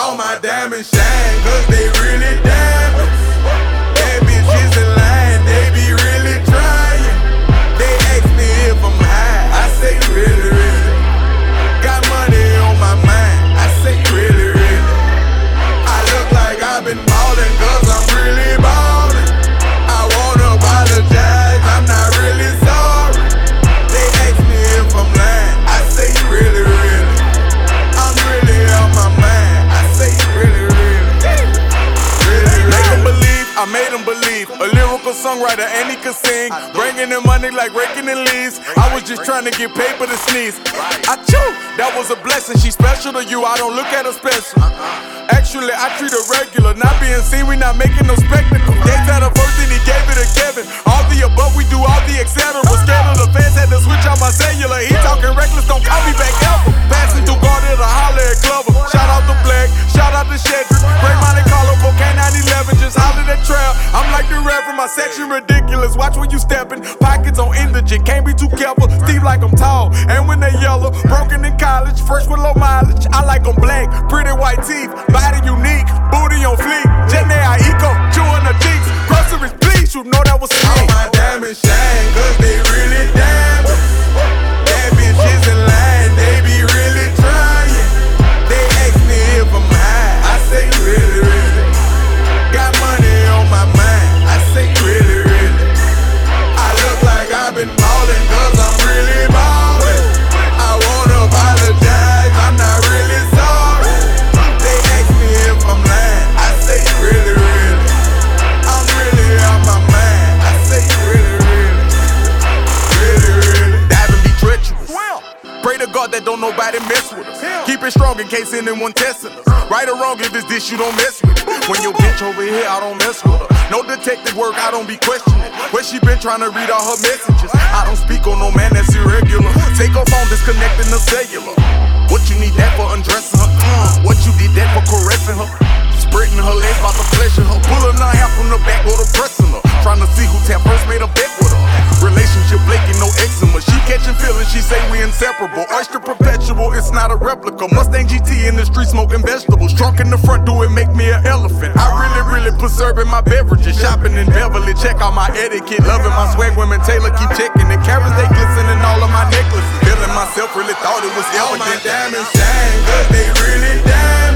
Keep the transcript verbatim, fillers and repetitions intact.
All my diamonds shine, cause they really diamonds. Bad bitches in line, they be really trying. They ask me if I'm high, I say really, really. Got money on my mind, I say really, really. I look like I've been ballin' cause I'm really ballin'. I wanna apologize, I'm not really sorry. They ask me if I'm lying, I say really, really. I'm really on my mind, I say really, really. Really, really. Make them believe, I made them believe. A lyrical songwriter and he could sing. Bringing in money like raking in leaves. I was just trying to get paper to sneeze. I chew, that was a blessing. She special to you, I don't look at her special. Actually, I treat her regular. Not being seen, we not making no spectacle. Gave that a first and he gave it to Kevin. All the above, we do all the et cetera. Scared of the fans, had to switch out my cellular. He talking reckless, don't call me back ever. Passing through Garden to holler at Glover. Shout out to Black, shout out to Shedrick. Great Monte Carlo, K nine eleven, just holler that trail. I'm like the rap from my section, ridiculous. Watch when you steppin', pockets on indigent. Can't be too careful, Steve like I'm tall. And when they yellow, broken in college, fresh with low mileage. I like them black, pretty white teeth, body unique, booty on fleek. Jenny I eco, chewing her cheeks. Groceries, please, you know that was me. All my diamonds shine, cause they really diamonds. Bad bitches in line, they be really trying. They ask me if I'm high, I say really, really. Got money on my mind, I say really, really. I look like I've been ballin' cause I'm really ballin'. I wanna apologize, I'm not really sorry. They ask me if I'm lying, I say really, really. I'm really on my mind, I say really, really. Really, really. Diving be treacherous. Pray to God that don't nobody mess with us. Keep it strong in case anyone testing us. Right or wrong, if it's this, you don't mess with it. When your bitch over here, I don't mess with her. No detective work, I don't be questioning. Where she been trying to read all her messages. I don't speak on no man that's irregular. Take her phone, disconnecting the cellular. What you need that for undressing her? Uh, what you did that for caressing her? Spreading her legs about to pleasure her. Pulling her hair from the back or the pressing her. Trying to see who tap first made a bet with her. Relationship flaking, no eczema. She catching feelings, she say we inseparable. Oyster perpetual, it's not a replica. Mustang G T in the street smoking vegetables. Trunk in the front, do it make me an elephant. I really, really preserving my beverages. Shopping in Beverly, check out my etiquette. Loving my swag, women Taylor keep checking. The carrots they glistening all of my necklaces. Feeling myself, really thought it was evident. All my diamonds shine, cause they really diamond.